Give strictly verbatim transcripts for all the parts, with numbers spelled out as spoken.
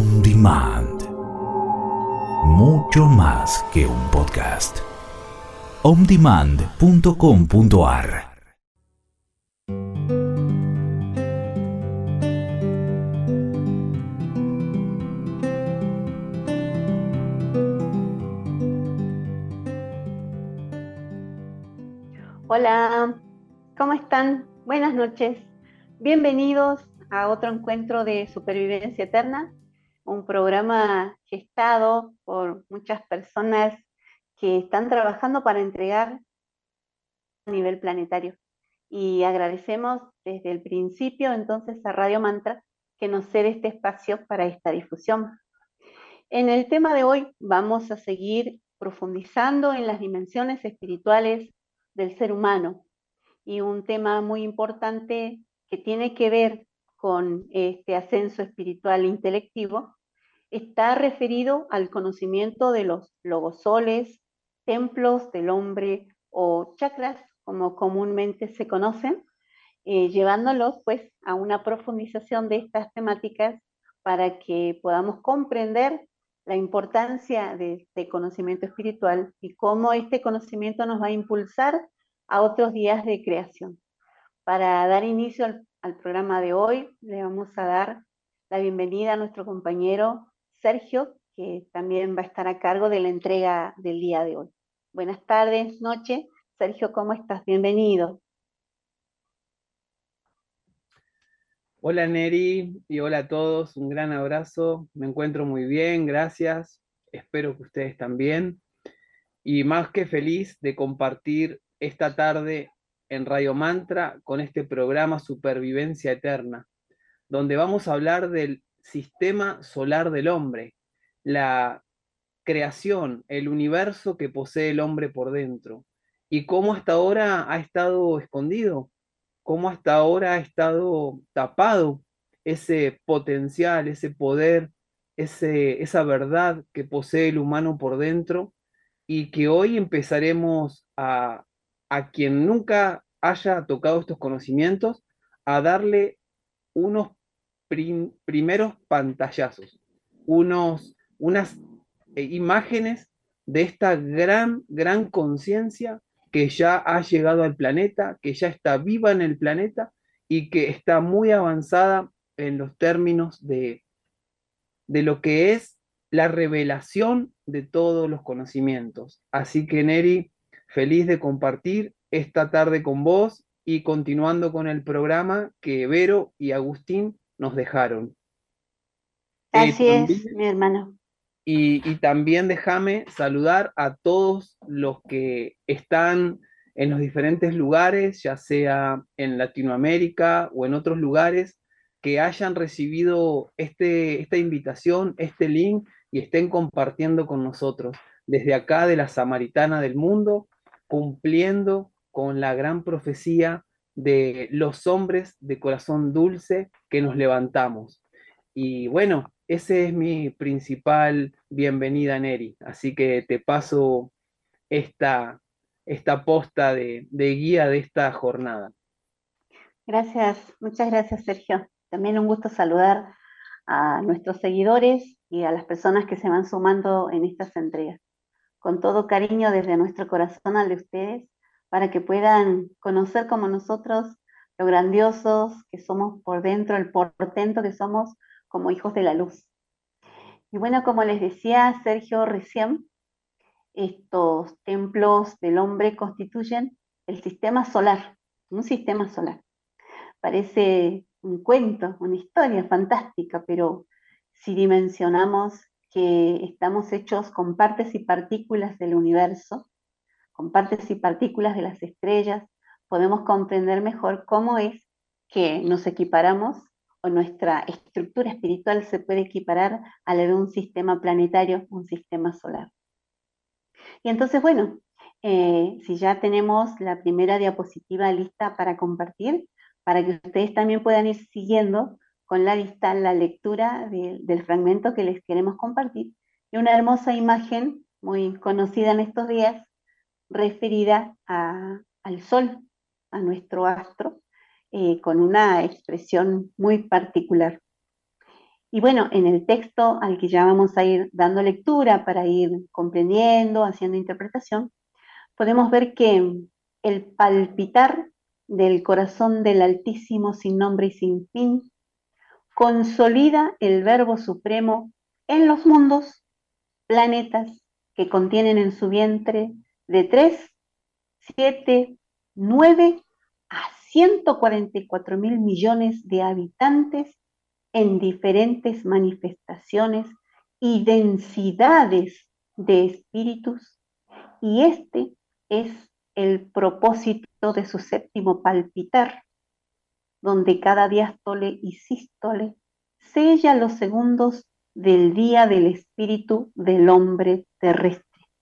On Demand. Mucho más que un podcast. on demand punto com punto a r. Hola, ¿cómo están? Buenas noches. Bienvenidos a otro encuentro de Supervivencia Eterna, un programa gestado por muchas personas que están trabajando para entregar a nivel planetario. Y agradecemos desde el principio entonces a Radio Mantra que nos cede este espacio para esta difusión. En el tema de hoy vamos a seguir profundizando en las dimensiones espirituales del ser humano, y un tema muy importante que tiene que ver con este ascenso espiritual e intelectivo está referido al conocimiento de los logosoles, templos del hombre o chakras, como comúnmente se conocen, eh, llevándolos pues a una profundización de estas temáticas para que podamos comprender la importancia de este conocimiento espiritual y cómo este conocimiento nos va a impulsar a otros días de creación. Para dar inicio al, al programa de hoy, le vamos a dar la bienvenida a nuestro compañero Sergio, que también va a estar a cargo de la entrega del día de hoy. Buenas tardes, noche. Sergio, ¿cómo estás? Bienvenido. Hola Neri y hola a todos, un gran abrazo, me encuentro muy bien, gracias, espero que ustedes también, y más que feliz de compartir esta tarde en Radio Mantra con este programa Supervivencia Eterna, donde vamos a hablar del sistema solar del hombre, la creación, el universo que posee el hombre por dentro, y cómo hasta ahora ha estado escondido, cómo hasta ahora ha estado tapado ese potencial, ese poder, ese, esa verdad que posee el humano por dentro, y que hoy empezaremos a, a quien nunca haya tocado estos conocimientos, a darle unos prim, primeros pantallazos, unos, unas eh, imágenes de esta gran, gran conciencia que ya ha llegado al planeta, que ya está viva en el planeta y que está muy avanzada en los términos de, de lo que es la revelación de todos los conocimientos. Así que Neri, feliz de compartir esta tarde con vos y continuando con el programa que Vero y Agustín nos dejaron. Eh, Así también, es, mi hermano. y, y también déjame saludar a todos los que están en los diferentes lugares, ya sea en Latinoamérica o en otros lugares, que hayan recibido este, esta invitación, este link, y estén compartiendo con nosotros desde acá de la Samaritana del Mundo, cumpliendo con la gran profecía de los hombres de corazón dulce que nos levantamos. Y bueno, ese es mi principal bienvenida, Neri. Así que te paso esta, esta posta de, de guía de esta jornada. Gracias, muchas gracias, Sergio. También un gusto saludar a nuestros seguidores y a las personas que se van sumando en estas entregas. Con todo cariño desde nuestro corazón al de ustedes, para que puedan conocer como nosotros lo grandiosos que somos por dentro, el portento que somos como hijos de la luz. Y bueno, como les decía Sergio recién, estos templos del hombre constituyen el sistema solar, un sistema solar. Parece un cuento, una historia fantástica, pero si dimensionamos que estamos hechos con partes y partículas del universo, con partes y partículas de las estrellas, podemos comprender mejor cómo es que nos equiparamos o nuestra estructura espiritual se puede equiparar a la de un sistema planetario, un sistema solar. Y entonces, bueno, eh, si ya tenemos la primera diapositiva lista para compartir, para que ustedes también puedan ir siguiendo con la lista la lectura de, del fragmento que les queremos compartir, y una hermosa imagen muy conocida en estos días, referida a, al Sol, a nuestro astro, eh, con una expresión muy particular. Y bueno, en el texto al que ya vamos a ir dando lectura para ir comprendiendo, haciendo interpretación, podemos ver que el palpitar del corazón del Altísimo sin nombre y sin fin consolida el Verbo Supremo en los mundos, planetas que contienen en su vientre de tres, siete, nueve a ciento cuarenta y cuatro mil millones de habitantes en diferentes manifestaciones y densidades de espíritus, y este es el propósito de su séptimo palpitar, donde cada diástole y sístole sella los segundos del día del espíritu del hombre terrestre.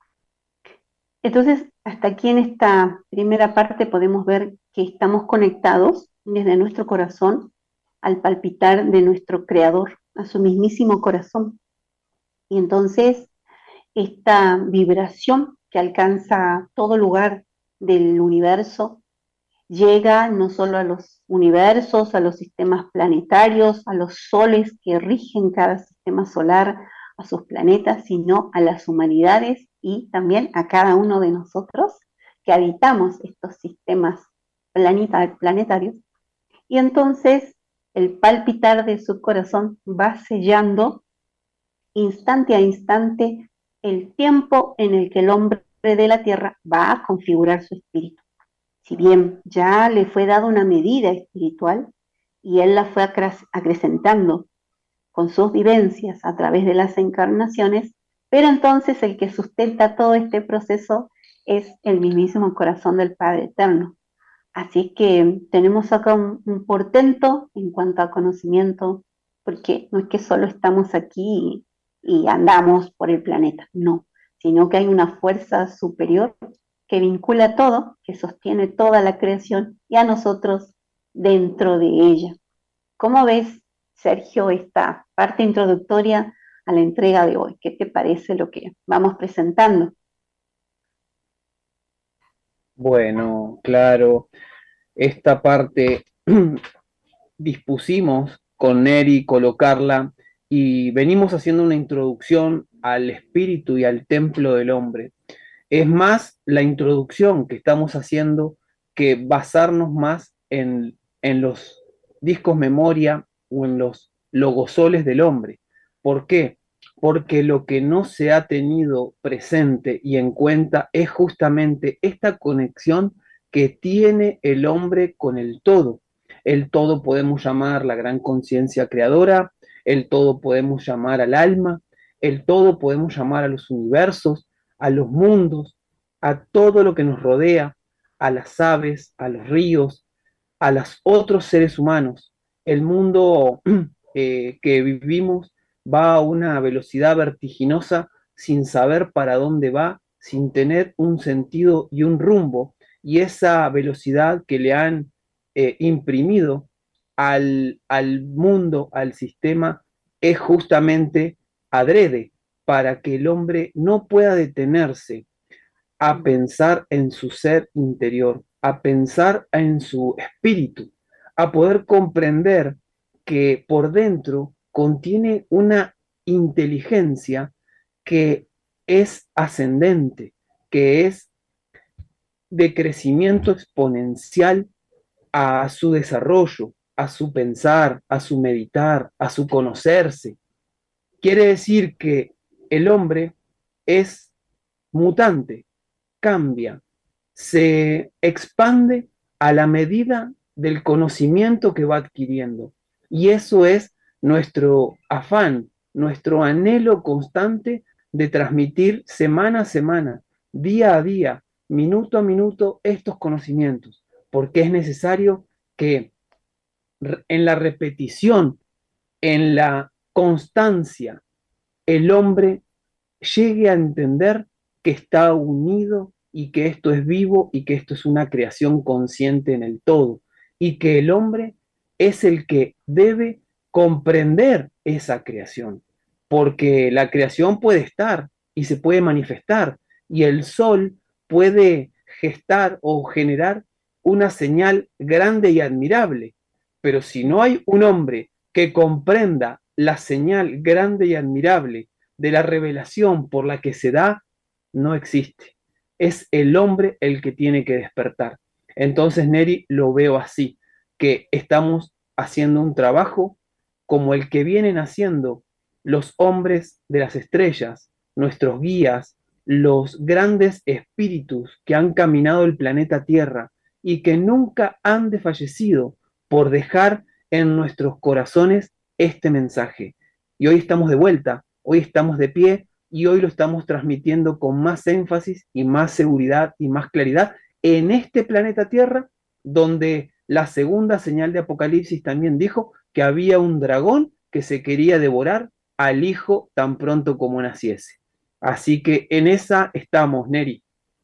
Entonces, hasta aquí en esta primera parte podemos ver que estamos conectados desde nuestro corazón al palpitar de nuestro Creador, a su mismísimo corazón. Y entonces, esta vibración que alcanza todo lugar del universo llega no solo a los universos, a los sistemas planetarios, a los soles que rigen cada sistema solar, a sus planetas, sino a las humanidades y también a cada uno de nosotros que habitamos estos sistemas planeta- planetarios. Y entonces el palpitar de su corazón va sellando instante a instante el tiempo en el que el hombre de la Tierra va a configurar su espíritu. Si bien ya le fue dada una medida espiritual y él la fue acrecentando con sus vivencias a través de las encarnaciones, pero entonces el que sustenta todo este proceso es el mismísimo corazón del Padre Eterno. Así que tenemos acá un, un portento en cuanto a conocimiento, porque no es que solo estamos aquí y, y andamos por el planeta, no, sino que hay una fuerza superior que vincula todo, que sostiene toda la creación y a nosotros dentro de ella. ¿Cómo ves, Sergio, esta parte introductoria a la entrega de hoy? ¿Qué te parece lo que vamos presentando? Bueno, claro, esta parte dispusimos con Neri colocarla y venimos haciendo una introducción al espíritu y al templo del hombre. Es más la introducción que estamos haciendo que basarnos más en, en los discos memoria o en los logosoles del hombre. ¿Por qué? Porque lo que no se ha tenido presente y en cuenta es justamente esta conexión que tiene el hombre con el todo. El todo podemos llamar la gran conciencia creadora, el todo podemos llamar al alma, el todo podemos llamar a los universos, a los mundos, a todo lo que nos rodea, a las aves, a los ríos, a los otros seres humanos. El mundo eh, que vivimos va a una velocidad vertiginosa sin saber para dónde va, sin tener un sentido y un rumbo. Y esa velocidad que le han eh, imprimido al, al mundo, al sistema, es justamente adrede para que el hombre no pueda detenerse a pensar en su ser interior, a pensar en su espíritu, a poder comprender que por dentro contiene una inteligencia que es ascendente, que es de crecimiento exponencial a su desarrollo, a su pensar, a su meditar, a su conocerse. Quiere decir que el hombre es mutante, cambia, se expande a la medida del conocimiento que va adquiriendo. Y eso es nuestro afán, nuestro anhelo constante de transmitir semana a semana, día a día, minuto a minuto estos conocimientos, porque es necesario que en la repetición, en la constancia, el hombre llegue a entender que está unido y que esto es vivo y que esto es una creación consciente en el todo y que el hombre es el que debe comprender esa creación, porque la creación puede estar y se puede manifestar y el sol puede gestar o generar una señal grande y admirable, pero si no hay un hombre que comprenda la señal grande y admirable de la revelación por la que se da, no existe. Es el hombre el que tiene que despertar. Entonces, Neri, lo veo así, que estamos haciendo un trabajo como el que vienen haciendo los hombres de las estrellas, nuestros guías, los grandes espíritus que han caminado el planeta Tierra y que nunca han desfallecido por dejar en nuestros corazones este mensaje. Y hoy estamos de vuelta, hoy estamos de pie y hoy lo estamos transmitiendo con más énfasis y más seguridad y más claridad en este planeta Tierra, donde la segunda señal de Apocalipsis también dijo que había un dragón que se quería devorar al hijo tan pronto como naciese. Así que en esa estamos, Neri.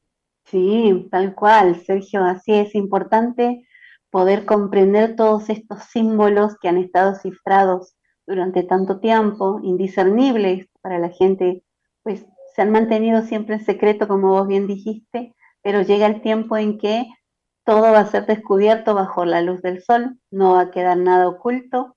Sí, tal cual, Sergio, así es importante poder comprender todos estos símbolos que han estado cifrados durante tanto tiempo, indiscernibles para la gente, pues se han mantenido siempre en secreto, como vos bien dijiste, pero llega el tiempo en que todo va a ser descubierto bajo la luz del sol, no va a quedar nada oculto,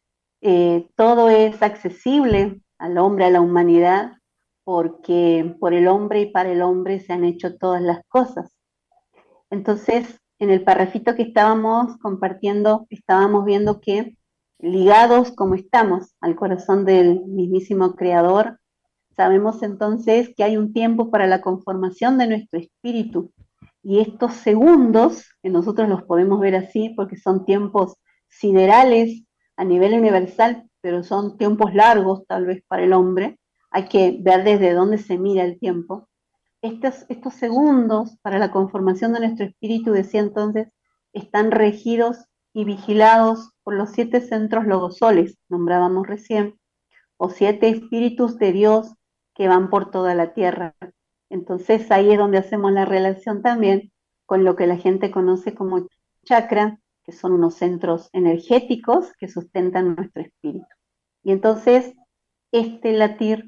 eh, todo es accesible al hombre, a la humanidad, porque por el hombre y para el hombre se han hecho todas las cosas. Entonces, en el parrafito que estábamos compartiendo, estábamos viendo que ligados como estamos al corazón del mismísimo Creador, sabemos entonces que hay un tiempo para la conformación de nuestro espíritu. Y estos segundos, que nosotros los podemos ver así porque son tiempos siderales a nivel universal, pero son tiempos largos tal vez para el hombre, hay que ver desde dónde se mira el tiempo. Estos, estos segundos para la conformación de nuestro espíritu, decía entonces, están regidos y vigilados por los siete centros logosoles, nombrábamos recién, o siete espíritus de Dios que van por toda la tierra. Entonces ahí es donde hacemos la relación también con lo que la gente conoce como chakra, que son unos centros energéticos que sustentan nuestro espíritu. Y entonces este latir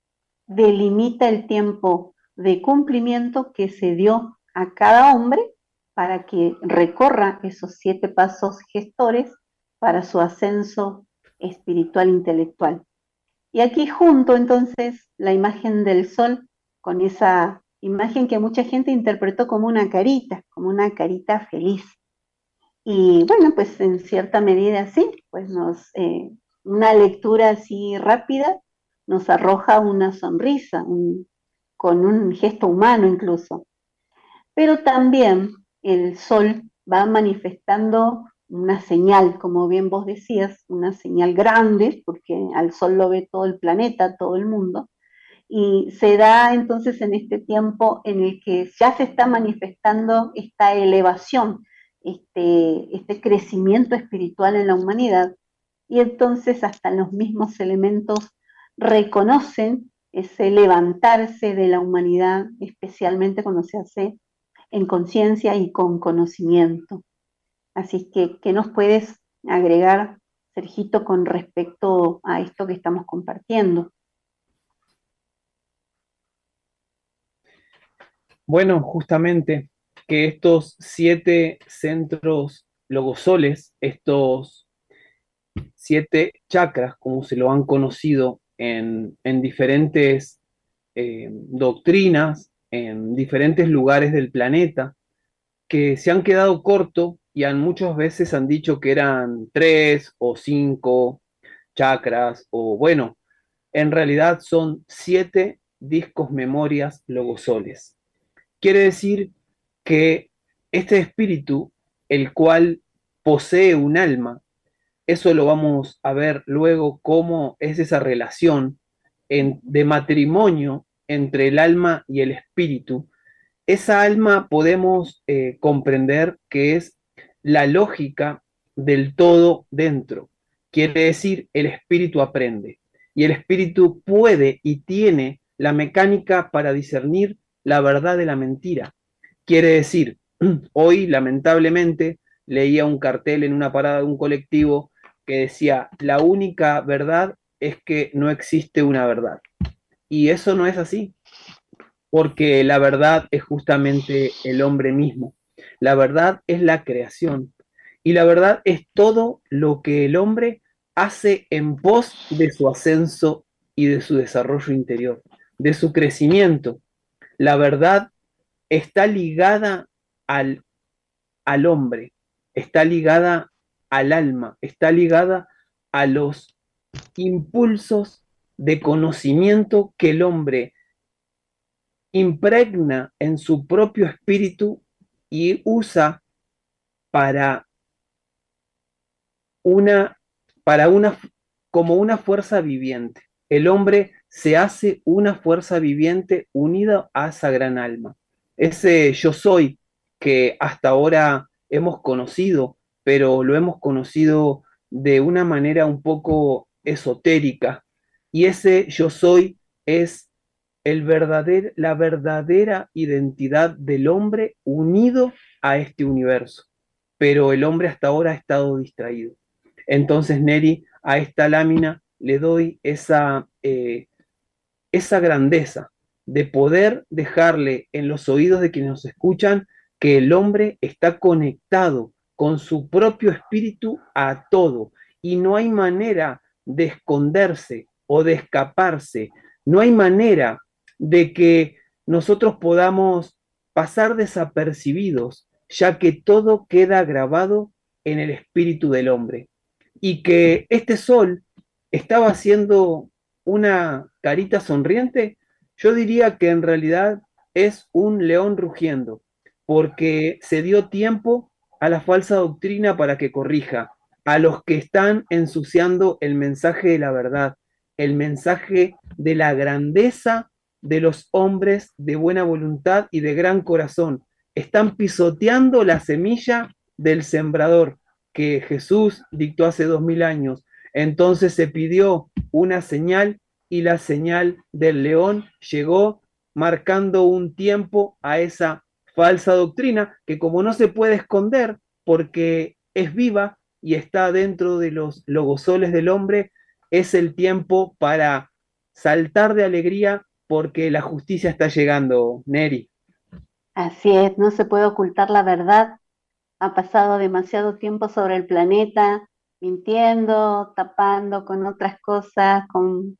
delimita el tiempo de cumplimiento que se dio a cada hombre para que recorra esos siete pasos gestores para su ascenso espiritual intelectual. Y aquí junto entonces la imagen del sol con esa imagen que mucha gente interpretó como una carita, como una carita feliz. Y bueno, pues en cierta medida sí, pues nos, eh, una lectura así rápida nos arroja una sonrisa, un, con un gesto humano incluso. Pero también el sol va manifestando una señal, como bien vos decías, una señal grande, porque al sol lo ve todo el planeta, todo el mundo, y se da entonces en este tiempo en el que ya se está manifestando esta elevación, este, este crecimiento espiritual en la humanidad, y entonces hasta los mismos elementos reconocen ese levantarse de la humanidad, especialmente cuando se hace en conciencia y con conocimiento. Así que, ¿qué nos puedes agregar, Sergito, con respecto a esto que estamos compartiendo? Bueno, justamente que estos siete centros logosoles, estos siete chakras, como se lo han conocido en, en diferentes eh, doctrinas, en diferentes lugares del planeta, que se han quedado cortos y han, muchas veces han dicho que eran tres o cinco chakras, o bueno, en realidad son siete discos memorias logosoles. Quiere decir que este espíritu, el cual posee un alma, eso lo vamos a ver luego cómo es esa relación en, de matrimonio entre el alma y el espíritu. Esa alma podemos eh, comprender que es la lógica del todo dentro. Quiere decir, el espíritu aprende y el espíritu puede y tiene la mecánica para discernir la verdad de la mentira. Quiere decir, hoy lamentablemente leía un cartel en una parada de un colectivo que decía, la única verdad es que no existe una verdad. Y eso no es así, porque la verdad es justamente el hombre mismo. La verdad es la creación. Y la verdad es todo lo que el hombre hace en pos de su ascenso y de su desarrollo interior, de su crecimiento. La verdad está ligada al, al hombre, está ligada al alma, está ligada a los impulsos de conocimiento que el hombre impregna en su propio espíritu y usa para una, para una, como una fuerza viviente. El hombre se hace una fuerza viviente unida a esa gran alma. Ese yo soy que hasta ahora hemos conocido, pero lo hemos conocido de una manera un poco esotérica. Y ese yo soy es el verdader, la verdadera identidad del hombre unido a este universo. Pero el hombre hasta ahora ha estado distraído. Entonces, Neri, a esta lámina le doy esa, eh, esa grandeza de poder dejarle en los oídos de quienes nos escuchan que el hombre está conectado con su propio espíritu a todo y no hay manera de esconderse o de escaparse, no hay manera de que nosotros podamos pasar desapercibidos, ya que todo queda grabado en el espíritu del hombre. Y que este sol estaba haciendo una carita sonriente, yo diría que en realidad es un león rugiendo, porque se dio tiempo a la falsa doctrina para que corrija, a los que están ensuciando el mensaje de la verdad, el mensaje de la grandeza de los hombres de buena voluntad y de gran corazón. Están pisoteando la semilla del sembrador que Jesús dictó hace dos mil años. Entonces se pidió una señal y la señal del león llegó marcando un tiempo a esa falsa doctrina que como no se puede esconder porque es viva y está dentro de los logosoles del hombre, es el tiempo para saltar de alegría porque la justicia está llegando, Neri. Así es, no se puede ocultar la verdad. Ha pasado demasiado tiempo sobre el planeta, mintiendo, tapando con otras cosas, con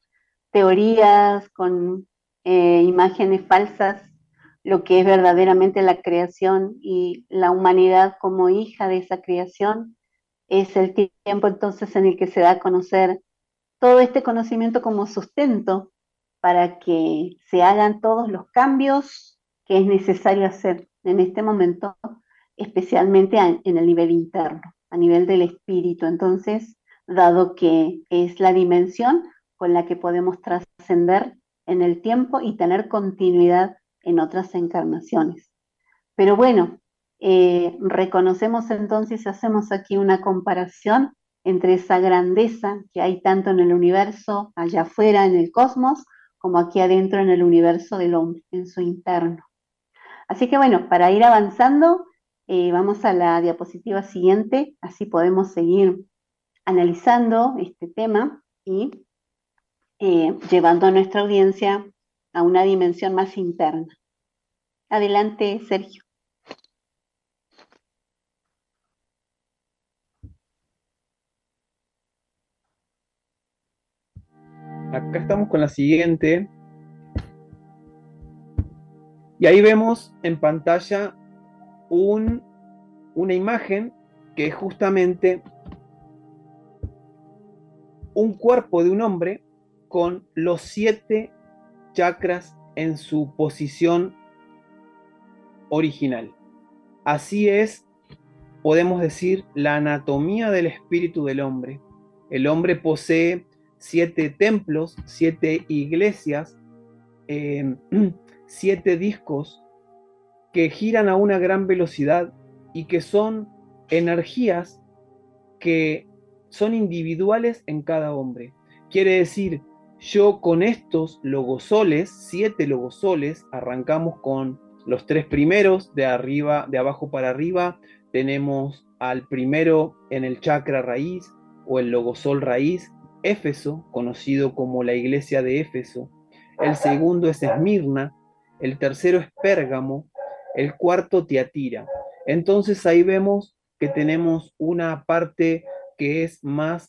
teorías, con eh, imágenes falsas, lo que es verdaderamente la creación y la humanidad como hija de esa creación. Es el tiempo entonces en el que se da a conocer todo este conocimiento como sustento para que se hagan todos los cambios que es necesario hacer en este momento, especialmente en el nivel interno, a nivel del espíritu. Entonces, dado que es la dimensión con la que podemos trascender en el tiempo y tener continuidad en otras encarnaciones. Pero bueno, eh, reconocemos entonces, hacemos aquí una comparación entre esa grandeza que hay tanto en el universo, allá afuera en el cosmos, como aquí adentro en el universo del hombre, en su interno. Así que bueno, para ir avanzando, eh, vamos a la diapositiva siguiente, así podemos seguir analizando este tema y eh, llevando a nuestra audiencia a una dimensión más interna. Adelante, Sergio. Acá estamos con la siguiente. Y ahí vemos en pantalla un, una imagen que es justamente un cuerpo de un hombre con los siete chakras en su posición original. Así es, podemos decir, la anatomía del espíritu del hombre. El hombre posee siete templos, siete iglesias, eh, siete discos que giran a una gran velocidad y que son energías que son individuales en cada hombre. Quiere decir, yo con estos logosoles, siete logosoles, arrancamos con los tres primeros, de arriba, de abajo para arriba, tenemos al primero en el chakra raíz o el logosol raíz, Éfeso, conocido como la iglesia de Éfeso. El segundo es Esmirna, el tercero es Pérgamo, el cuarto Tiatira. Entonces ahí vemos que tenemos una parte que es más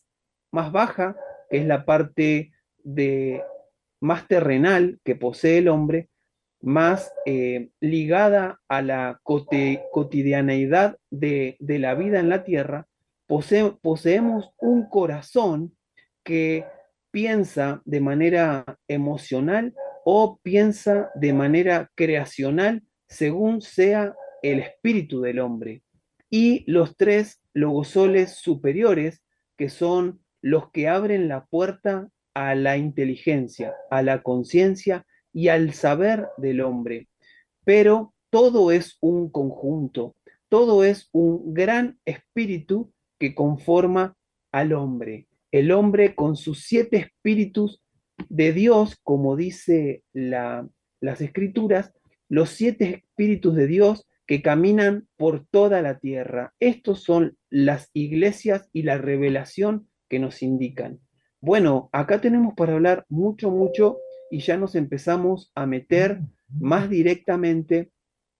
más baja, que es la parte de, más terrenal que posee el hombre, más eh, ligada a la cote, cotidianeidad de, de, la vida en la tierra, posee, poseemos un corazón que piensa de manera emocional o piensa de manera creacional según sea el espíritu del hombre. Y los tres logosoles superiores, que son los que abren la puerta a la inteligencia, a la conciencia y al saber del hombre. Pero todo es un conjunto, todo es un gran espíritu que conforma al hombre. El hombre con sus siete espíritus de Dios, como dice la, las escrituras, los siete espíritus de Dios que caminan por toda la tierra. Estos son las iglesias y la revelación que nos indican. Bueno, acá tenemos para hablar mucho, mucho y ya nos empezamos a meter más directamente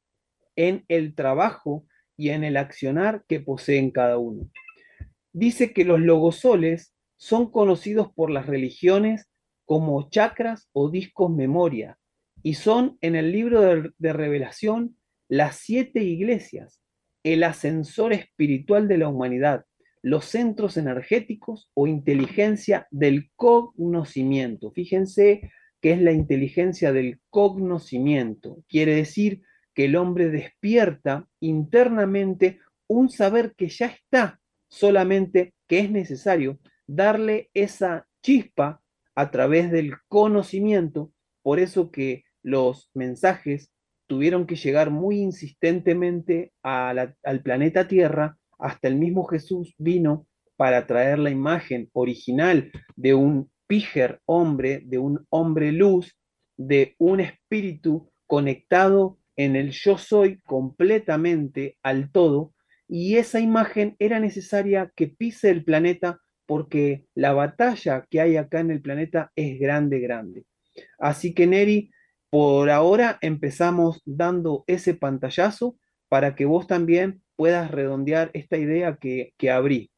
en el trabajo y en el accionar que poseen cada uno. Dice que los logosoles son conocidos por las religiones como chakras o discos memoria y son en el libro de, de revelación las siete iglesias, el ascensor espiritual de la humanidad, los centros energéticos o inteligencia del conocimiento. Fíjense que es la inteligencia del conocimiento. Quiere decir que el hombre despierta internamente un saber que ya está, solamente que es necesario darle esa chispa a través del conocimiento. Por eso que los mensajes tuvieron que llegar muy insistentemente a la, al planeta Tierra. Hasta el mismo Jesús vino para traer la imagen original de un píger hombre, de un hombre luz, de un espíritu conectado en el yo soy completamente al todo, y esa imagen era necesaria que pise el planeta porque la batalla que hay acá en el planeta es grande, grande. Así que Neri, por ahora empezamos dando ese pantallazo para que vos también puedas redondear esta idea que, que abrí.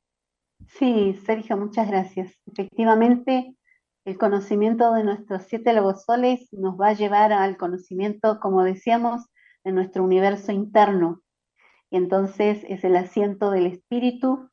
Sí, Sergio, muchas gracias. Efectivamente, el conocimiento de nuestros siete logosoles nos va a llevar al conocimiento, como decíamos, de nuestro universo interno. Y entonces es el asiento del espíritu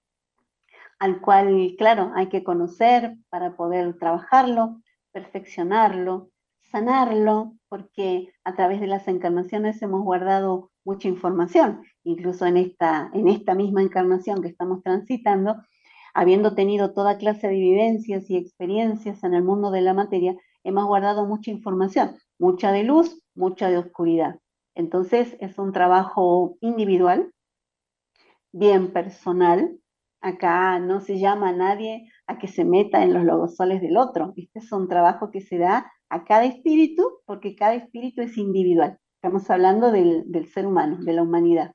al cual, claro, hay que conocer para poder trabajarlo, perfeccionarlo, sanarlo, porque a través de las encarnaciones hemos guardado mucha información, incluso en esta, en esta misma encarnación que estamos transitando, habiendo tenido toda clase de vivencias y experiencias en el mundo de la materia, hemos guardado mucha información, mucha de luz, mucha de oscuridad. Entonces es un trabajo individual, bien personal. Acá no se llama a nadie a que se meta en los logosoles del otro. Este es un trabajo que se da a cada espíritu, porque cada espíritu es individual. Estamos hablando del, del ser humano, de la humanidad.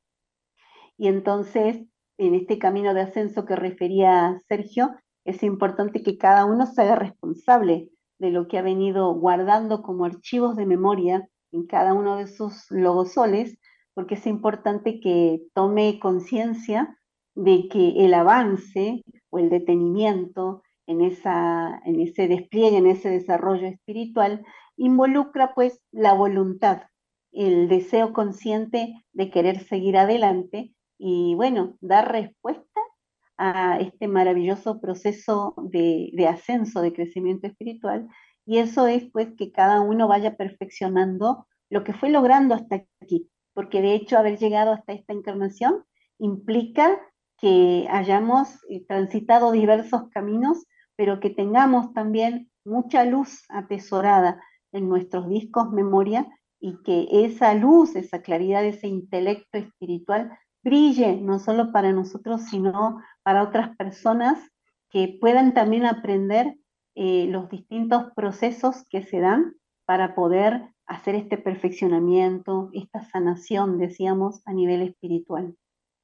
Y entonces, en este camino de ascenso que refería Sergio, es importante que cada uno se haga responsable de lo que ha venido guardando como archivos de memoria en cada uno de sus logosoles, porque es importante que tome conciencia de que el avance o el detenimiento en, esa, en ese despliegue, en ese desarrollo espiritual, involucra pues la voluntad, el deseo consciente de querer seguir adelante y bueno, dar respuesta a este maravilloso proceso de, de ascenso, de crecimiento espiritual. Y eso es pues que cada uno vaya perfeccionando lo que fue logrando hasta aquí, porque de hecho haber llegado hasta esta encarnación implica que hayamos eh, transitado diversos caminos, pero que tengamos también mucha luz atesorada en nuestros discos memoria y que esa luz, esa claridad, ese intelecto espiritual brille no solo para nosotros, sino para otras personas que puedan también aprender eh, los distintos procesos que se dan para poder hacer este perfeccionamiento, esta sanación, decíamos, a nivel espiritual.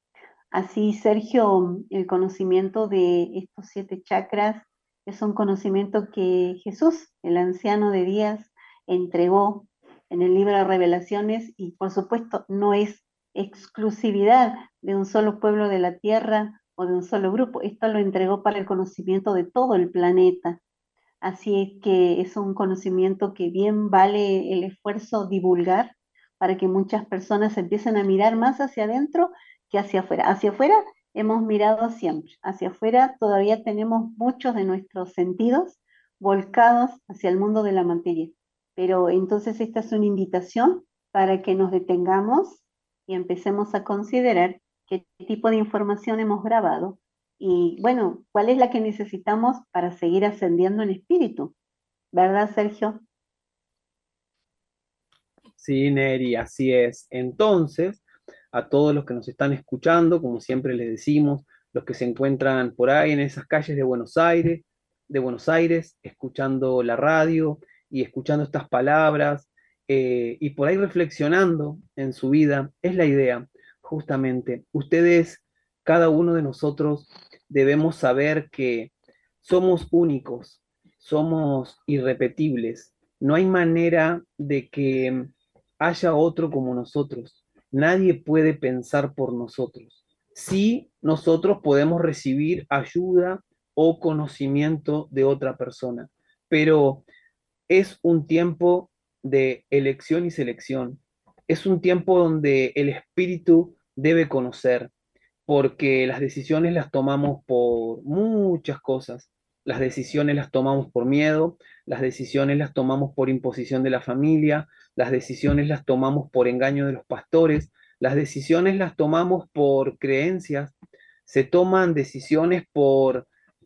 Así, Sergio, el conocimiento de estos siete chakras es un conocimiento que Jesús, el anciano de días, entregó en el libro de Revelaciones y por supuesto no es exclusividad de un solo pueblo de la tierra o de un solo grupo. Esto lo entregó para el conocimiento de todo el planeta. Así es que es un conocimiento que bien vale el esfuerzo divulgar para que muchas personas empiecen a mirar más hacia adentro que hacia afuera. Hacia afuera hemos mirado siempre, hacia afuera todavía tenemos muchos de nuestros sentidos volcados hacia el mundo de la materia. Pero entonces esta es una invitación para que nos detengamos y empecemos a considerar qué tipo de información hemos grabado y bueno, ¿cuál es la que necesitamos para seguir ascendiendo en espíritu? ¿Verdad, Sergio? Sí, Neri, así es. Entonces, a todos los que nos están escuchando, como siempre les decimos, los que se encuentran por ahí en esas calles de Buenos Aires, de Buenos Aires, escuchando la radio y escuchando estas palabras, eh, y por ahí reflexionando en su vida, es la idea, justamente. Ustedes, cada uno de nosotros, debemos saber que somos únicos, somos irrepetibles. No hay manera de que haya otro como nosotros. Nadie puede pensar por nosotros. Sí, nosotros podemos recibir ayuda o conocimiento de otra persona, pero es un tiempo de elección y selección. Es un tiempo donde el espíritu debe conocer, porque las decisiones las tomamos por muchas cosas. Las decisiones las tomamos por miedo, las decisiones las tomamos por imposición de la familia, las decisiones las tomamos por engaño de los pastores, las decisiones las tomamos por creencias, se toman decisiones por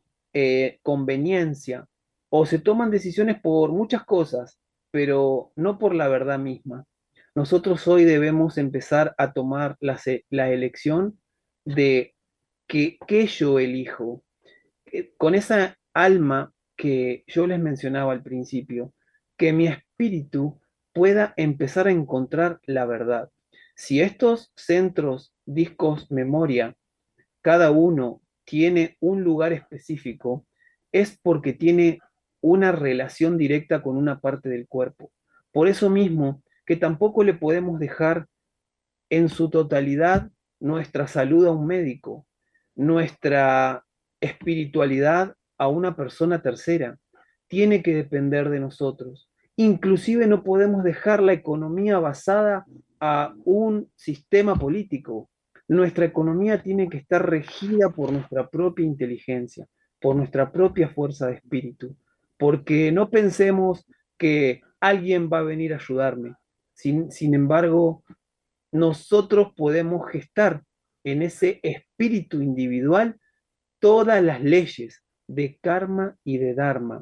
eh, conveniencia o se toman decisiones por muchas cosas, pero no por la verdad misma. Nosotros hoy debemos empezar a tomar la, la elección de que, que yo elijo, eh, con esa alma que yo les mencionaba al principio, que mi espíritu pueda empezar a encontrar la verdad. Si estos centros, discos, memoria, cada uno tiene un lugar específico, es porque tiene una relación directa con una parte del cuerpo. Por eso mismo que tampoco le podemos dejar en su totalidad nuestra salud a un médico, nuestra espiritualidad a una persona tercera. Tiene que depender de nosotros. Inclusive no podemos dejar la economía basada a un sistema político. Nuestra economía tiene que estar regida por nuestra propia inteligencia, por nuestra propia fuerza de espíritu, porque no pensemos que alguien va a venir a ayudarme. Sin, sin embargo, nosotros podemos gestar en ese espíritu individual todas las leyes de karma y de dharma.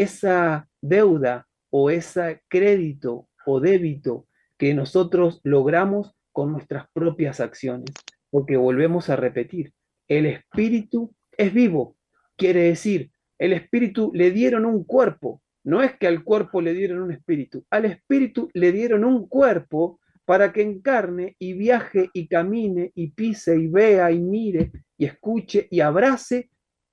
Esa deuda o ese crédito o débito que nosotros logramos con nuestras propias acciones. Porque volvemos a repetir, el espíritu es vivo. Quiere decir, el espíritu le dieron un cuerpo. No es que al cuerpo le dieron un espíritu, al espíritu le dieron un cuerpo para que encarne y viaje y camine y pise y vea y mire y escuche y abrace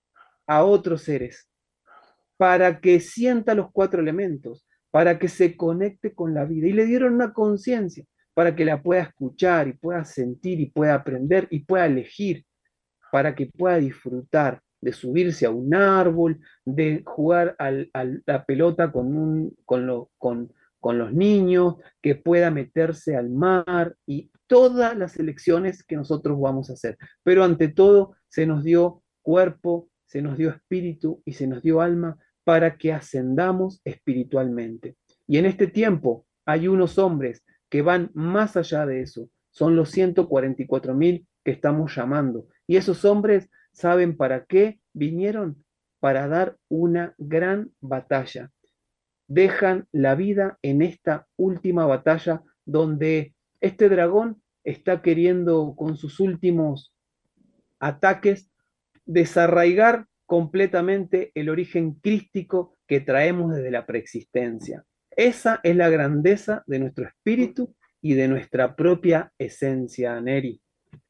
a otros seres, para que sienta los cuatro elementos, para que se conecte con la vida. Y le dieron una conciencia para que la pueda escuchar y pueda sentir y pueda aprender y pueda elegir, para que pueda disfrutar de subirse a un árbol, de jugar al, a la pelota con, un, con, lo, con, con los niños, que pueda meterse al mar y todas las elecciones que nosotros vamos a hacer. Pero ante todo se nos dio cuerpo, se nos dio espíritu y se nos dio alma para que ascendamos espiritualmente. Y en este tiempo hay unos hombres que van más allá de eso. Son los ciento cuarenta y cuatro mil que estamos llamando. Y esos hombres saben para qué vinieron, para dar una gran batalla. Dejan la vida en esta última batalla donde este dragón está queriendo con sus últimos ataques desarraigar completamente el origen crístico que traemos desde la preexistencia. Esa es la grandeza de nuestro espíritu y de nuestra propia esencia, Neri.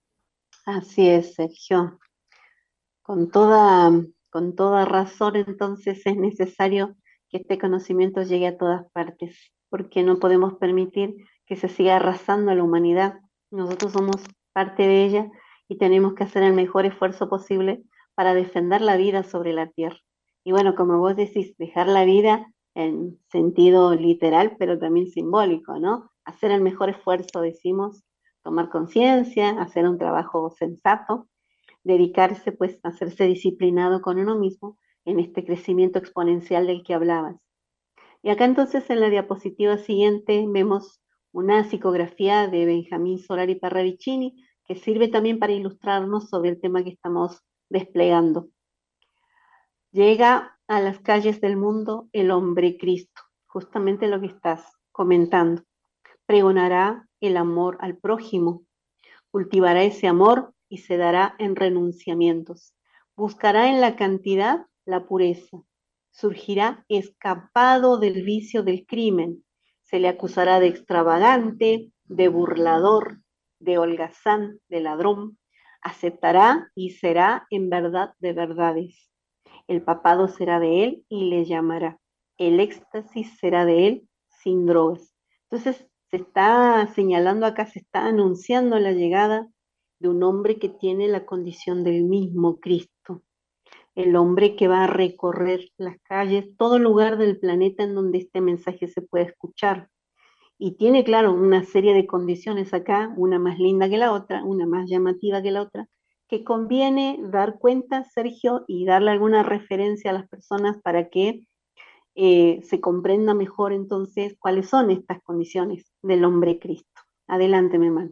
Así es, Sergio. Con toda, con toda razón, entonces es necesario que este conocimiento llegue a todas partes, porque no podemos permitir que se siga arrasando a la humanidad. Nosotros somos parte de ella y tenemos que hacer el mejor esfuerzo posible para defender la vida sobre la tierra. Y bueno, como vos decís, dejar la vida en sentido literal, pero también simbólico, ¿no? Hacer el mejor esfuerzo, decimos, tomar conciencia, hacer un trabajo sensato, dedicarse pues a hacerse disciplinado con uno mismo en este crecimiento exponencial del que hablabas. Y acá entonces en la diapositiva siguiente vemos una psicografía de Benjamín Solari Parravicini que sirve también para ilustrarnos sobre el tema que estamos desplegando. Llega a las calles del mundo el hombre Cristo, justamente lo que estás comentando. Pregonará el amor al prójimo, cultivará ese amor y se dará en renunciamientos. Buscará en la cantidad la pureza. Surgirá escapado del vicio del crimen. Se le acusará de extravagante, de burlador, de holgazán, de ladrón. Aceptará y será en verdad de verdades. El papado será de él y le llamará. El éxtasis será de él sin drogas. Entonces, se está señalando acá, se está anunciando la llegada de un hombre que tiene la condición del mismo Cristo. El hombre que va a recorrer las calles, todo lugar del planeta en donde este mensaje se puede escuchar. Y tiene, claro, una serie de condiciones acá, una más linda que la otra, una más llamativa que la otra, que conviene dar cuenta, Sergio, y darle alguna referencia a las personas para que eh, se comprenda mejor entonces cuáles son estas condiciones del hombre Cristo. Adelante, Memán.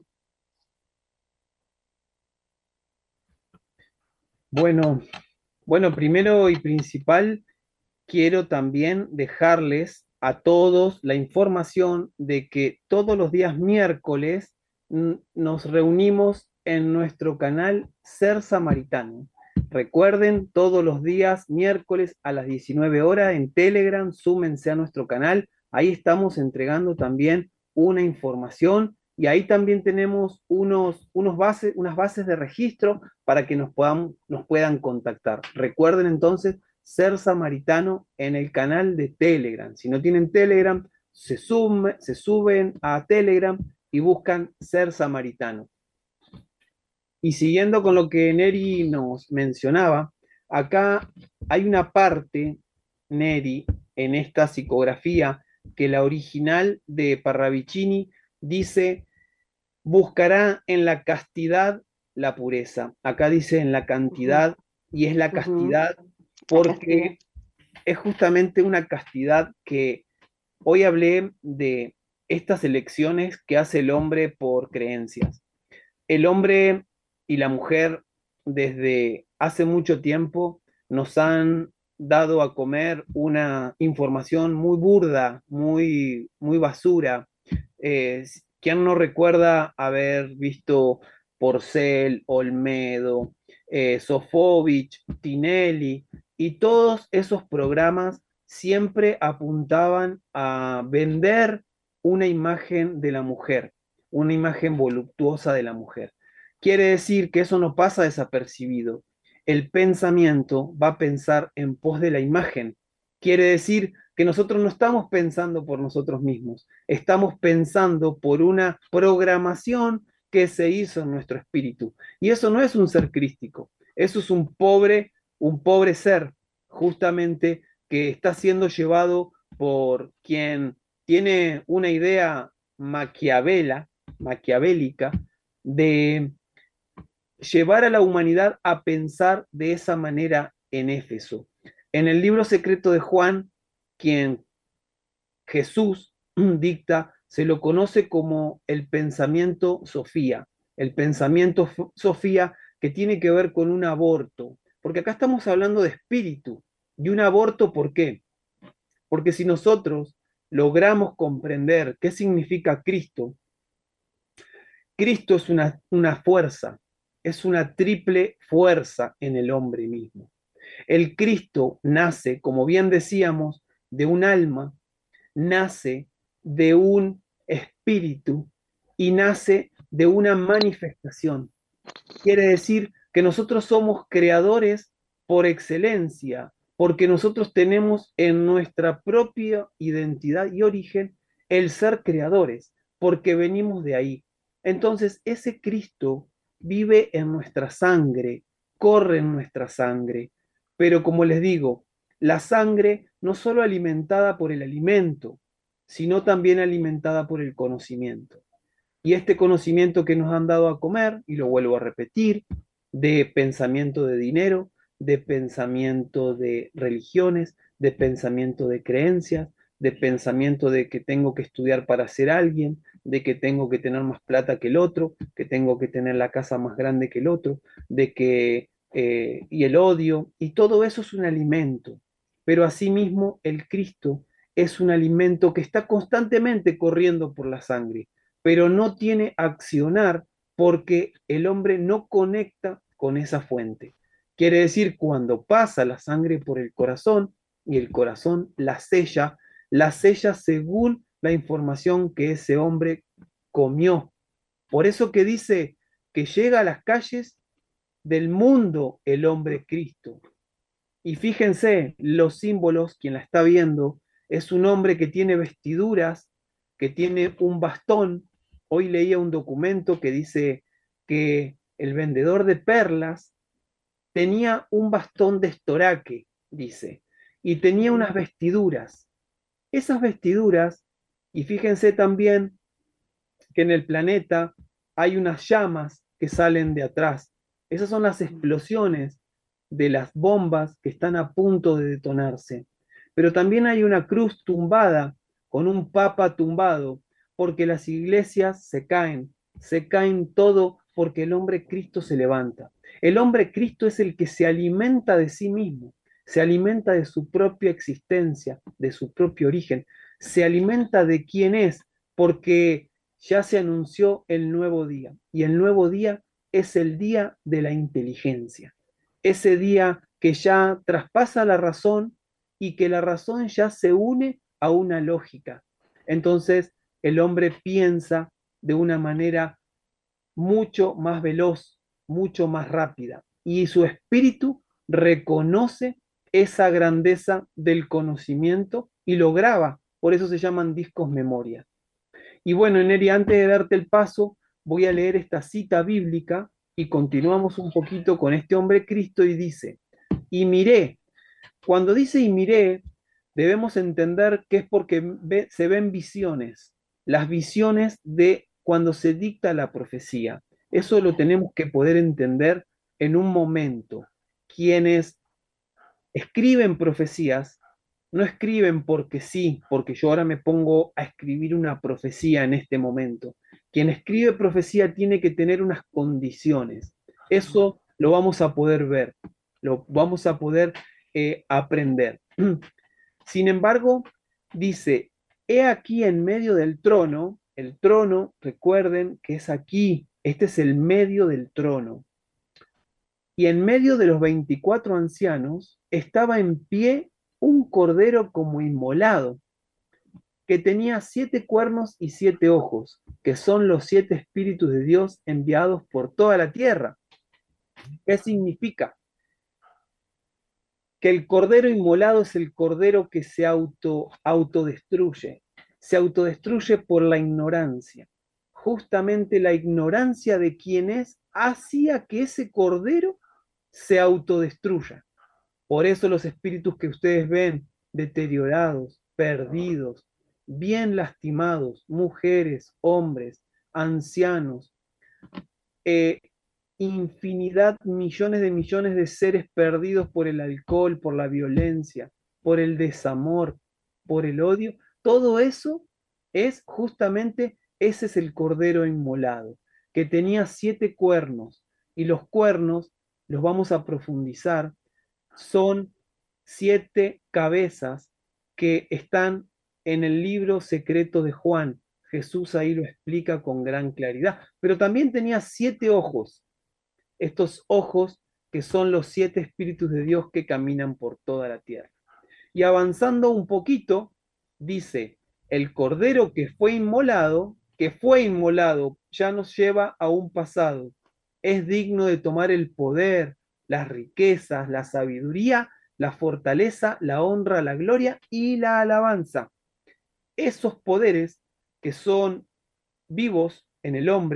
Bueno, bueno, primero y principal, quiero también dejarles a todos la información de que todos los días miércoles mm, nos reunimos en nuestro canal Ser Samaritano. Recuerden, todos los días miércoles a las diecinueve horas en Telegram, súmense a nuestro canal. Ahí estamos entregando también una información y ahí también tenemos unos, unos bases, unas bases de registro para que nos puedan, nos puedan contactar. Recuerden entonces Ser Samaritano en el canal de Telegram. Si no tienen Telegram, se, sume, se suben a Telegram y buscan Ser Samaritano. Y siguiendo con lo que Neri nos mencionaba, acá hay una parte, Neri, en esta psicografía, que la original de Parravicini dice, buscará en la castidad la pureza. Acá dice en la cantidad, uh-huh. Y es la castidad uh-huh. porque es justamente una castidad que hoy hablé de estas elecciones que hace el hombre por creencias. El hombre y la mujer desde hace mucho tiempo nos han dado a comer una información muy burda, muy, muy basura. Eh, ¿Quién no recuerda haber visto Porcel, Olmedo, eh, Sofovich, Tinelli y todos esos programas siempre apuntaban a vender una imagen de la mujer, una imagen voluptuosa de la mujer? Quiere decir que eso no pasa desapercibido. El pensamiento va a pensar en pos de la imagen. Quiere decir que nosotros no estamos pensando por nosotros mismos, estamos pensando por una programación que se hizo en nuestro espíritu. Y eso no es un ser crístico, eso es un pobre, un pobre ser, justamente que está siendo llevado por quien tiene una idea maquiavela, maquiavélica de llevar a la humanidad a pensar de esa manera en Éfeso. En el libro secreto de Juan, quien Jesús dicta, se lo conoce como el pensamiento Sofía, el pensamiento Sofía que tiene que ver con un aborto, porque acá estamos hablando de espíritu, y un aborto, ¿por qué? Porque si nosotros logramos comprender qué significa Cristo, Cristo es una, una fuerza, es una triple fuerza en el hombre mismo. El Cristo nace, como bien decíamos, de un alma, nace de un espíritu y nace de una manifestación. Quiere decir que nosotros somos creadores por excelencia, porque nosotros tenemos en nuestra propia identidad y origen el ser creadores, porque venimos de ahí. Entonces, ese Cristo vive en nuestra sangre, corre en nuestra sangre. Pero como les digo, la sangre no solo alimentada por el alimento, sino también alimentada por el conocimiento. Y este conocimiento que nos han dado a comer, y lo vuelvo a repetir, de pensamiento de dinero, de pensamiento de religiones, de pensamiento de creencias, de pensamiento de que tengo que estudiar para ser alguien, de que tengo que tener más plata que el otro, que tengo que tener la casa más grande que el otro, de que, eh, y el odio, y todo eso es un alimento. Pero asimismo el Cristo es un alimento que está constantemente corriendo por la sangre, pero no tiene accionar porque el hombre no conecta con esa fuente. Quiere decir, cuando pasa la sangre por el corazón y el corazón la sella, la sella según la información que ese hombre comió. Por eso que dice que llega a las calles del mundo el hombre Cristo. Y fíjense, los símbolos, quien la está viendo, es un hombre que tiene vestiduras, que tiene un bastón. Hoy leía un documento que dice que el vendedor de perlas tenía un bastón de estoraque, dice, y tenía unas vestiduras. Esas vestiduras, y fíjense también que en el planeta hay unas llamas que salen de atrás. Esas son las explosiones de las bombas que están a punto de detonarse. Pero también hay una cruz tumbada, con un papa tumbado, porque las iglesias se caen, se caen todo porque el hombre Cristo se levanta. El hombre Cristo es el que se alimenta de sí mismo, se alimenta de su propia existencia, de su propio origen, se alimenta de quién es, porque ya se anunció el nuevo día, y el nuevo día es el día de la inteligencia, ese día que ya traspasa la razón y que la razón ya se une a una lógica. Entonces el hombre piensa de una manera mucho más veloz, mucho más rápida, y su espíritu reconoce esa grandeza del conocimiento y lo graba. Por eso se llaman discos memoria. Y bueno, Neri, antes de darte el paso, voy a leer esta cita bíblica y continuamos un poquito con este hombre Cristo y dice, y miré, cuando dice y miré, debemos entender que es porque ve, se ven visiones, las visiones de cuando se dicta la profecía. Eso lo tenemos que poder entender en un momento. Quienes escriben profecías no escriben porque sí, porque yo ahora me pongo a escribir una profecía en este momento. Quien escribe profecía tiene que tener unas condiciones. Eso lo vamos a poder ver, lo vamos a poder eh, aprender. Sin embargo, dice, he aquí en medio del trono, el trono, recuerden que es aquí, este es el medio del trono. Y en medio de los veinticuatro ancianos estaba en pie un cordero como inmolado, que tenía siete cuernos y siete ojos, que son los siete espíritus de Dios enviados por toda la tierra. ¿Qué significa? Que el cordero inmolado es el cordero que se auto, autodestruye. Se autodestruye por la ignorancia. Justamente la ignorancia de quién es hacía que ese cordero se autodestruya. Por eso los espíritus que ustedes ven deteriorados, perdidos, bien lastimados, mujeres, hombres, ancianos, eh, infinidad, millones de millones de seres perdidos por el alcohol, por la violencia, por el desamor, por el odio, todo eso es justamente, ese es el cordero inmolado, que tenía siete cuernos, y los cuernos, los vamos a profundizar, son siete cabezas que están en el libro secreto de Juan. Jesús ahí lo explica con gran claridad. Pero también tenía siete ojos. Estos ojos que son los siete espíritus de Dios que caminan por toda la tierra. Y avanzando un poquito, dice, el cordero que fue inmolado, que fue inmolado, ya nos lleva a un pasado. Es digno de tomar el poder, las riquezas, la sabiduría, la fortaleza, la honra, la gloria y la alabanza. Esos poderes que son vivos en el hombre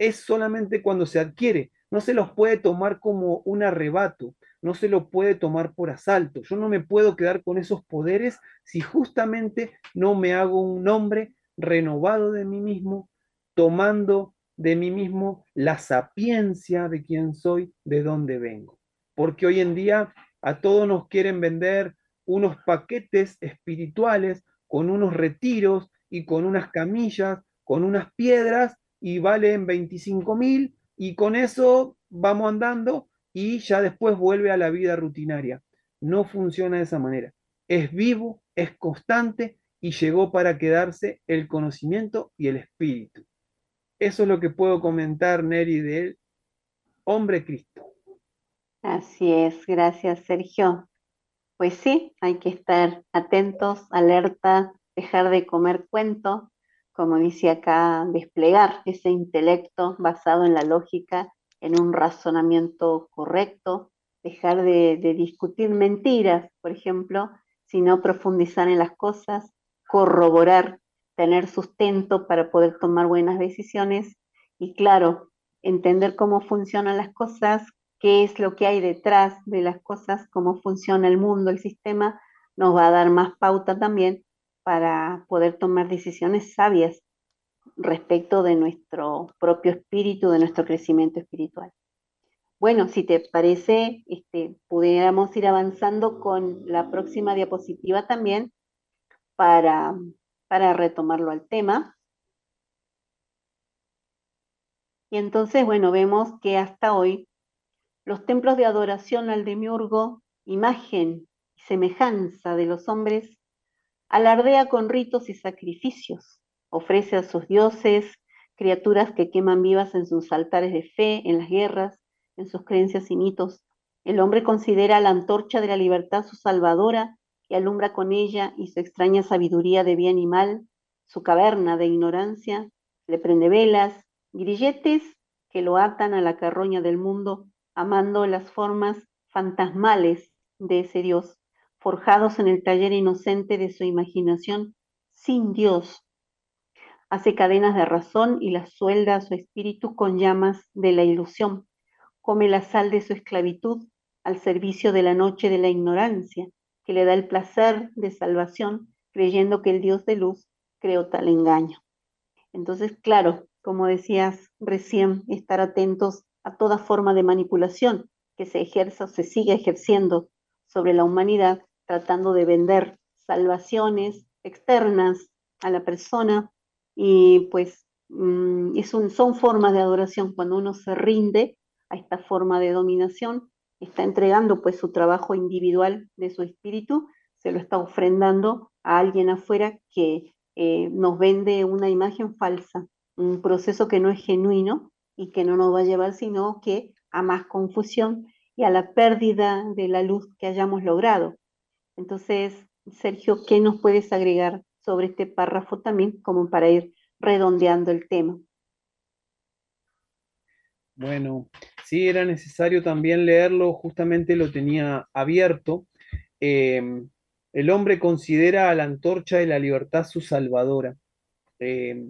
es solamente cuando se adquiere. No se los puede tomar como un arrebato, no se lo puede tomar por asalto. Yo no me puedo quedar con esos poderes si justamente no me hago un hombre renovado de mí mismo, tomando de mí mismo la sapiencia de quién soy, de dónde vengo. Porque hoy en día a todos nos quieren vender unos paquetes espirituales con unos retiros y con unas camillas, con unas piedras y valen veinticinco mil y con eso vamos andando y ya después vuelve a la vida rutinaria. No funciona de esa manera. Es vivo, es constante y llegó para quedarse el conocimiento y el espíritu. Eso es lo que puedo comentar, Neri, del hombre Cristo. Así es, gracias Sergio. Pues sí, hay que estar atentos, alerta, dejar de comer cuento, como dice acá, desplegar ese intelecto basado en la lógica, en un razonamiento correcto, dejar de, de discutir mentiras, por ejemplo, sino profundizar en las cosas, corroborar, tener sustento para poder tomar buenas decisiones y claro, entender cómo funcionan las cosas, qué es lo que hay detrás de las cosas, cómo funciona el mundo, el sistema, nos va a dar más pauta también para poder tomar decisiones sabias respecto de nuestro propio espíritu, de nuestro crecimiento espiritual. Bueno, si te parece, este, pudiéramos ir avanzando con la próxima diapositiva también para, para retomarlo al tema. Y entonces, bueno, vemos que hasta hoy los templos de adoración al demiurgo, imagen y semejanza de los hombres, alardea con ritos y sacrificios, ofrece a sus dioses criaturas que queman vivas en sus altares de fe, en las guerras, en sus creencias y mitos. El hombre considera la antorcha de la libertad su salvadora y alumbra con ella y su extraña sabiduría de bien y mal, su caverna de ignorancia, le prende velas, grilletes que lo atan a la carroña del mundo, amando las formas fantasmales de ese Dios, forjados en el taller inocente de su imaginación, sin Dios. Hace cadenas de razón y las suelda a su espíritu con llamas de la ilusión. Come la sal de su esclavitud al servicio de la noche de la ignorancia, que le da el placer de salvación, creyendo que el Dios de luz creó tal engaño. Entonces, claro, como decías recién, estar atentos a toda forma de manipulación que se ejerza o se sigue ejerciendo sobre la humanidad, tratando de vender salvaciones externas a la persona y pues mmm, es un, son formas de adoración. Cuando uno se rinde a esta forma de dominación, está entregando pues su trabajo individual de su espíritu, se lo está ofrendando a alguien afuera que eh, nos vende una imagen falsa, un proceso que no es genuino y que no nos va a llevar sino que a más confusión y a la pérdida de la luz que hayamos logrado. Entonces, Sergio, ¿qué nos puedes agregar sobre este párrafo también como para ir redondeando el tema? Bueno, sí, era necesario también leerlo, justamente lo tenía abierto. Eh, el hombre considera a la antorcha de la libertad su salvadora. Eh,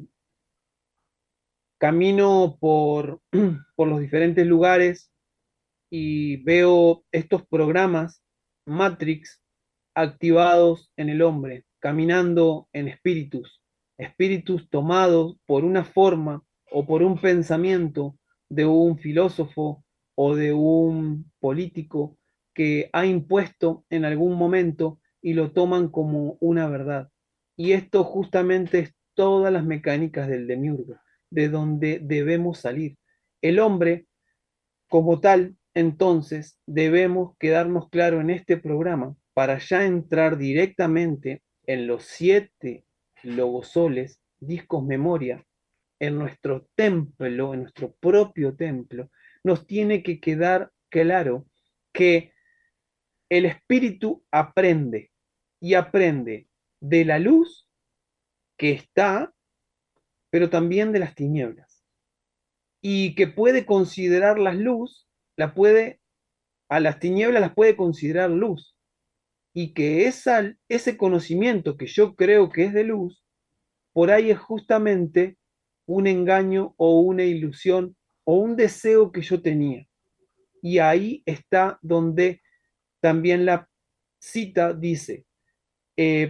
camino por, por los diferentes lugares y veo estos programas Matrix activados en el hombre, caminando en espíritus, espíritus tomados por una forma o por un pensamiento de un filósofo o de un político que ha impuesto en algún momento y lo toman como una verdad. Y esto justamente es todas las mecánicas del demiurgo, de donde debemos salir. El hombre como tal, entonces, debemos quedarnos claro en este programa para ya entrar directamente en los siete logosoles, discos memoria, en nuestro templo, en nuestro propio templo, nos tiene que quedar claro que el espíritu aprende y aprende de la luz que está, pero también de las tinieblas. Y que puede considerar la luz, la puede a las tinieblas las puede considerar luz y que esa, ese conocimiento que yo creo que es de luz, por ahí es justamente un engaño o una ilusión o un deseo que yo tenía. Y ahí está donde también la cita dice, eh,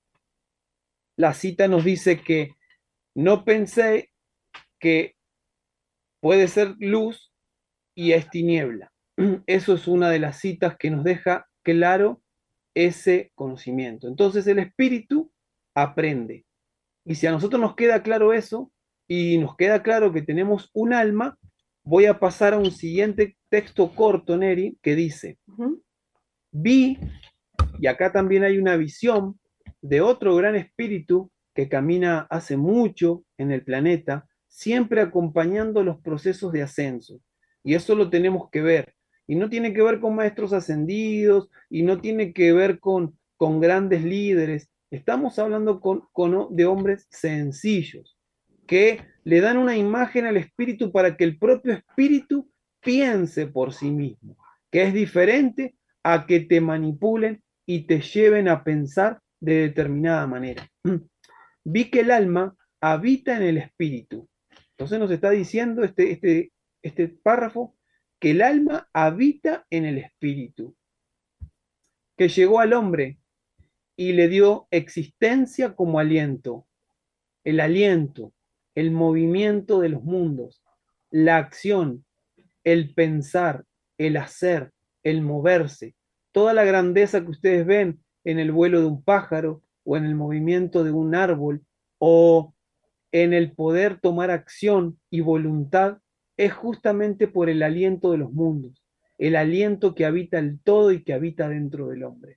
la cita nos dice que no pensé que puede ser luz y es tiniebla. Eso es una de las citas que nos deja claro ese conocimiento. Entonces el espíritu aprende. Y si a nosotros nos queda claro eso y nos queda claro que tenemos un alma, voy a pasar a un siguiente texto corto, Neri, que dice, Ujú. vi, y acá también hay una visión de otro gran espíritu que camina hace mucho en el planeta, siempre acompañando los procesos de ascenso. Y eso lo tenemos que ver. Y no tiene que ver con maestros ascendidos, y no tiene que ver con, con grandes líderes. Estamos hablando con, con, de hombres sencillos, que le dan una imagen al espíritu para que el propio espíritu piense por sí mismo, que es diferente a que te manipulen y te lleven a pensar de determinada manera. Vi que el alma habita en el espíritu. Entonces nos está diciendo este, este, este párrafo que el alma habita en el espíritu, que llegó al hombre y le dio existencia como aliento, el aliento, el movimiento de los mundos, la acción, el pensar, el hacer, el moverse, toda la grandeza que ustedes ven en el vuelo de un pájaro o en el movimiento de un árbol o en el poder tomar acción y voluntad, es justamente por el aliento de los mundos, el aliento que habita el todo y que habita dentro del hombre.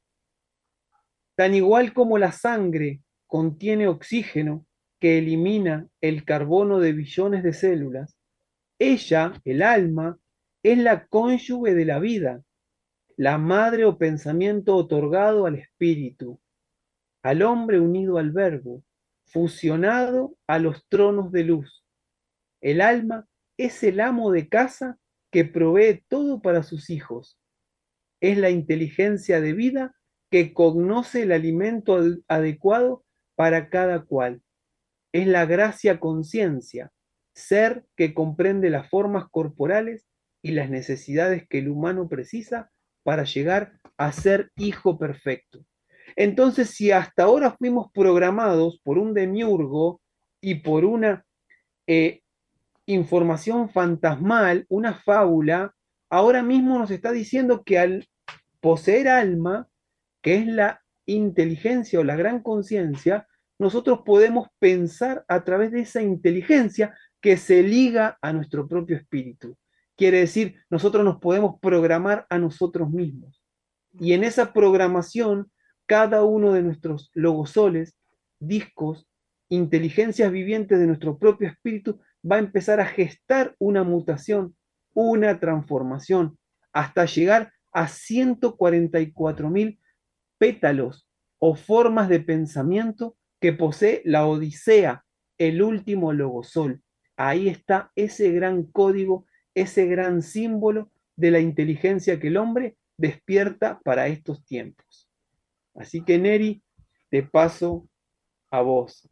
Tan igual como la sangre contiene oxígeno que elimina el carbono de billones de células, ella, el alma, es la cónyuge de la vida, la madre o pensamiento otorgado al espíritu, al hombre unido al verbo, fusionado a los tronos de luz. El alma es el amo de casa que provee todo para sus hijos. Es la inteligencia de vida que conoce el alimento adecuado para cada cual. Es la gracia conciencia, ser que comprende las formas corporales y las necesidades que el humano precisa para llegar a ser hijo perfecto. Entonces, si hasta ahora fuimos programados por un demiurgo y por una eh, información fantasmal, una fábula, ahora mismo nos está diciendo que al poseer alma, que es la inteligencia o la gran conciencia, nosotros podemos pensar a través de esa inteligencia que se liga a nuestro propio espíritu. Quiere decir, nosotros nos podemos programar a nosotros mismos. Y en esa programación, cada uno de nuestros logosoles, discos, inteligencias vivientes de nuestro propio espíritu, va a empezar a gestar una mutación, una transformación, hasta llegar a ciento cuarenta y cuatro mil pétalos o formas de pensamiento que posee la Odisea, el último logosol. Ahí está ese gran código, ese gran símbolo de la inteligencia que el hombre despierta para estos tiempos. Así que Neri, te paso a vos.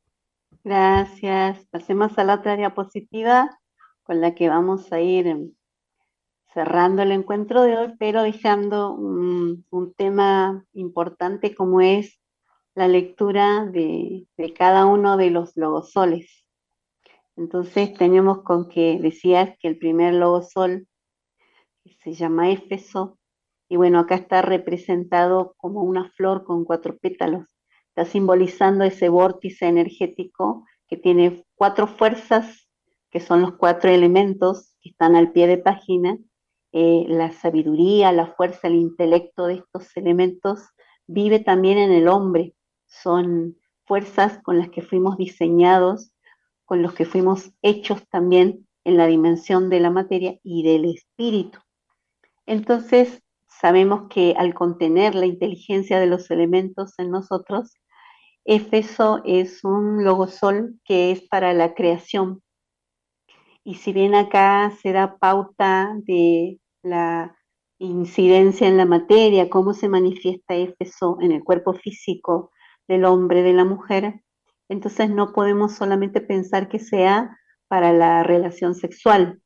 Gracias. Pasemos a la otra diapositiva con la que vamos a ir cerrando el encuentro de hoy, pero dejando un, un tema importante como es la lectura de, de cada uno de los logosoles. Entonces tenemos con que decías que el primer logosol se llama Éfeso, y bueno, acá está representado como una flor con cuatro pétalos. Está simbolizando ese vórtice energético que tiene cuatro fuerzas, que son los cuatro elementos que están al pie de página. Eh, la sabiduría, la fuerza, el intelecto de estos elementos vive también en el hombre. Son fuerzas con las que fuimos diseñados, con los que fuimos hechos también en la dimensión de la materia y del espíritu. Entonces, sabemos que al contener la inteligencia de los elementos en nosotros, Éfeso es un logosol que es para la creación. Y si bien acá se da pauta de la incidencia en la materia, cómo se manifiesta Éfeso en el cuerpo físico del hombre, de la mujer, entonces no podemos solamente pensar que sea para la relación sexual.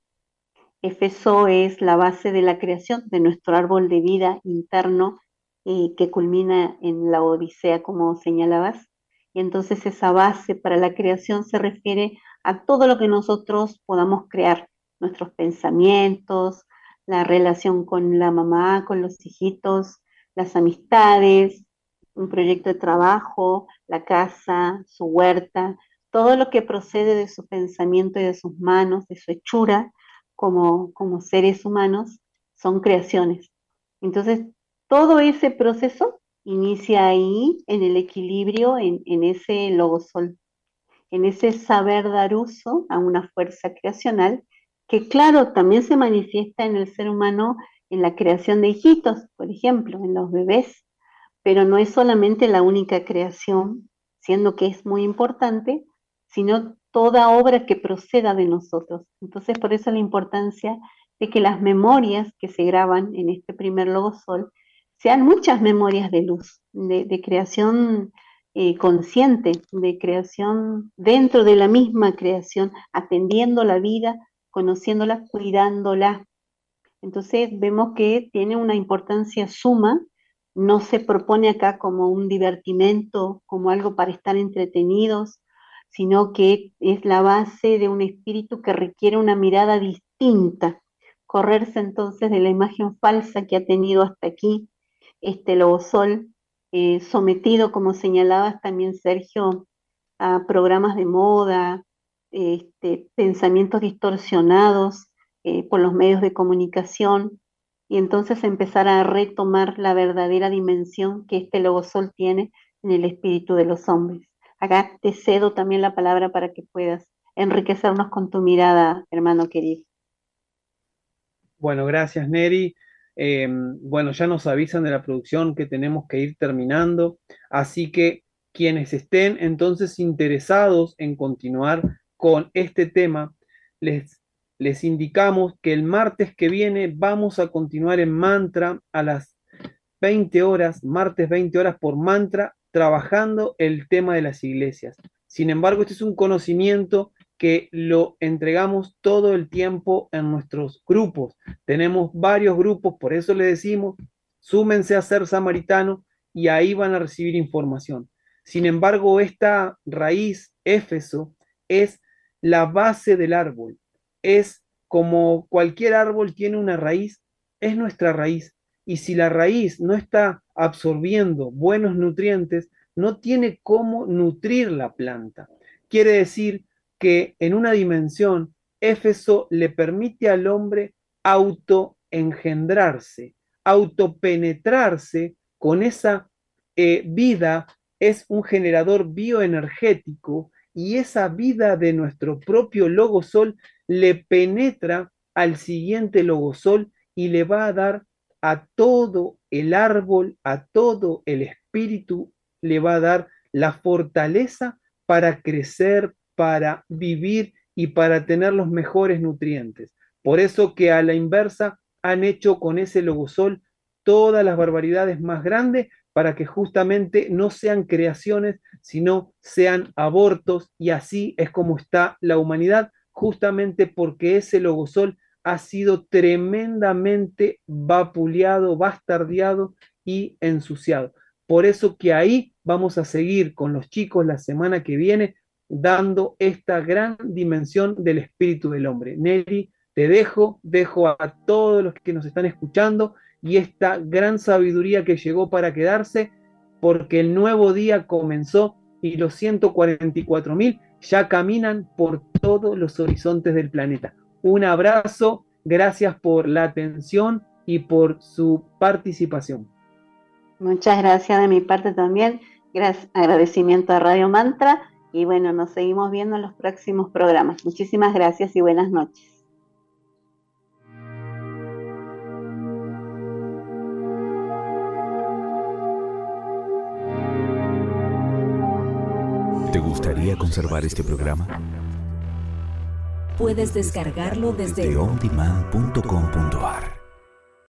Éfeso es la base de la creación de nuestro árbol de vida interno eh, que culmina en la Odisea, como señalabas. Y entonces esa base para la creación se refiere a todo lo que nosotros podamos crear, nuestros pensamientos, la relación con la mamá, con los hijitos, las amistades, un proyecto de trabajo, la casa, su huerta, todo lo que procede de su pensamiento y de sus manos, de su hechura, como, como seres humanos, son creaciones. Entonces, todo ese proceso inicia ahí, en el equilibrio, en, en ese logosol, en ese saber dar uso a una fuerza creacional que, claro, también se manifiesta en el ser humano en la creación de hijitos, por ejemplo, en los bebés, pero no es solamente la única creación, siendo que es muy importante, sino toda obra que proceda de nosotros. Entonces, por eso la importancia de que las memorias que se graban en este primer logosol sean muchas memorias de luz, de, de creación eh, consciente, de creación dentro de la misma creación, atendiendo la vida, conociéndola, cuidándola. Entonces vemos que tiene una importancia suma, no se propone acá como un divertimento, como algo para estar entretenidos, sino que es la base de un espíritu que requiere una mirada distinta, correrse entonces de la imagen falsa que ha tenido hasta aquí este logosol, eh, sometido, como señalabas también Sergio, a programas de moda, este, pensamientos distorsionados eh, por los medios de comunicación, y entonces empezar a retomar la verdadera dimensión que este logosol tiene en el espíritu de los hombres. Acá te cedo también la palabra para que puedas enriquecernos con tu mirada, hermano querido. Bueno, gracias, Neri. Eh, bueno, ya nos avisan de la producción que tenemos que ir terminando, así que quienes estén entonces interesados en continuar con este tema, les, les indicamos que el martes que viene vamos a continuar en Mantra a las veinte horas, martes veinte horas por Mantra, trabajando el tema de las iglesias. Sin embargo, este es un conocimiento que lo entregamos todo el tiempo en nuestros grupos. Tenemos varios grupos, por eso le decimos, súmense a Ser Samaritano y ahí van a recibir información. Sin embargo, esta raíz, Éfeso, es la base del árbol. Es como cualquier árbol tiene una raíz, es nuestra raíz. Y si la raíz no está absorbiendo buenos nutrientes, no tiene cómo nutrir la planta. Quiere decir que en una dimensión, Éfeso le permite al hombre autoengendrarse, autopenetrarse con esa eh, vida, es un generador bioenergético y esa vida de nuestro propio logosol le penetra al siguiente logosol y le va a dar a todo el árbol, a todo el espíritu, le va a dar la fortaleza para crecer, para vivir y para tener los mejores nutrientes. Por eso que a la inversa han hecho con ese logosol todas las barbaridades más grandes para que justamente no sean creaciones, sino sean abortos, y así es como está la humanidad, justamente porque ese logosol ha sido tremendamente vapuleado, bastardeado y ensuciado. Por eso que ahí vamos a seguir con los chicos la semana que viene, dando esta gran dimensión del espíritu del hombre. Neri, te dejo, dejo a todos los que nos están escuchando y esta gran sabiduría que llegó para quedarse, porque el nuevo día comenzó y los ciento cuarenta y cuatro mil ya caminan por todos los horizontes del planeta. Un abrazo, gracias por la atención y por su participación. Muchas gracias de mi parte también. Gracias, agradecimiento a Radio Mantra. Y bueno, nos seguimos viendo en los próximos programas. Muchísimas gracias y buenas noches. ¿Te gustaría conservar este programa? Puedes descargarlo desde de on demand punto com punto a r